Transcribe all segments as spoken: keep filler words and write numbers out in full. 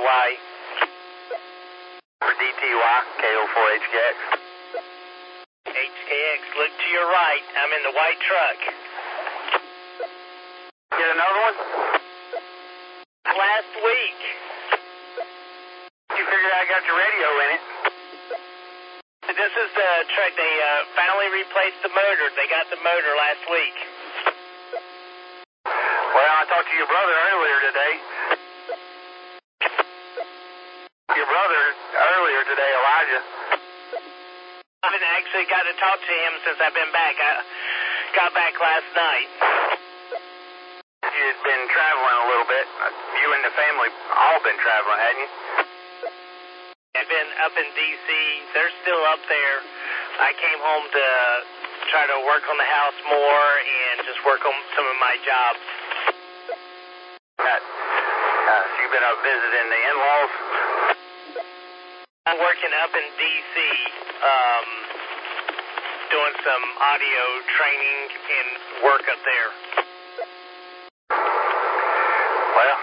Y. For D T Y, K O four H K X. H K X, look to your right. I'm in the white truck. Get another one? Last week. You figured I got your radio in it. This is the truck. They uh, finally replaced the motor. They got the motor last week. Well, I talked to your brother earlier today. Your brother earlier today, Elijah. I haven't actually got to talk to him since I've been back. I got back last night. You'd been traveling a little bit. You and the family all been traveling, hadn't you? I've been up in D C They're still up there. I came home to try to work on the house more and just work on some of my jobs. Uh, uh, so you've been up visiting the in-laws? I'm working up in D C, um, doing some audio training and work up there. Well,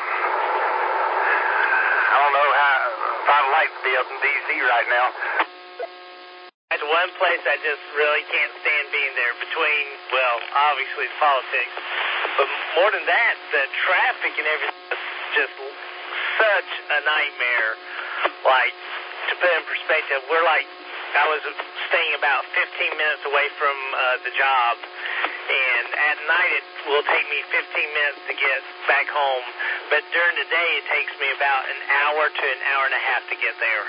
I don't know how, if I'd like to be up in D C right now. That's one place I just really can't stand being there between, well, obviously the politics, but more than that, the traffic and everything is just such a nightmare. Like, to put in perspective, we're like, I was staying about fifteen minutes away from uh, the job, and at night it will take me fifteen minutes to get back home, but during the day it takes me about an hour to an hour and a half to get there.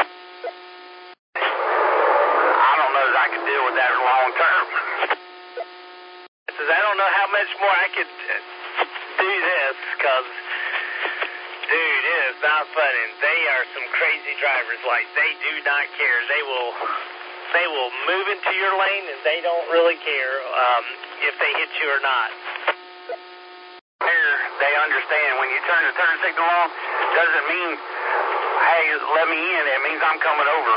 I don't know that I could deal with that long term. I don't know how much more I could do this, because dude, it is not fun, and they are some crazy drivers. Like, they do not care. They will, they will move into your lane, and they don't really care um, if they hit you or not. Here, they understand when you turn the turn signal on, doesn't mean, hey, let me in. It means I'm coming over.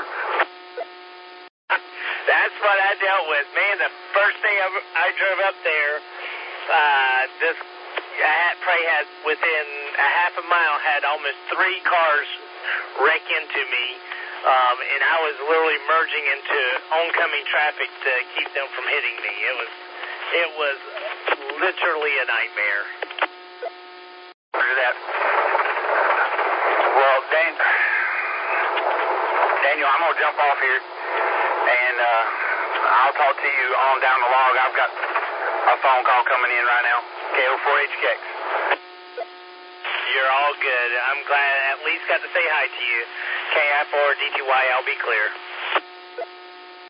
That's what I dealt with, man. The first day I, I drove up there, uh, this. I had, probably had within a half a mile had almost three cars wreck into me, um, and I was literally merging into oncoming traffic to keep them from hitting me. It was, it was literally a nightmare. Look at that. Well, Dan, Daniel, I'm gonna jump off here, and uh, I'll talk to you on down the log. I've got a phone call coming in right now. K O four H K X. You're all good. I'm glad I at least got to say hi to you. K I four D T Y, I'll be clear.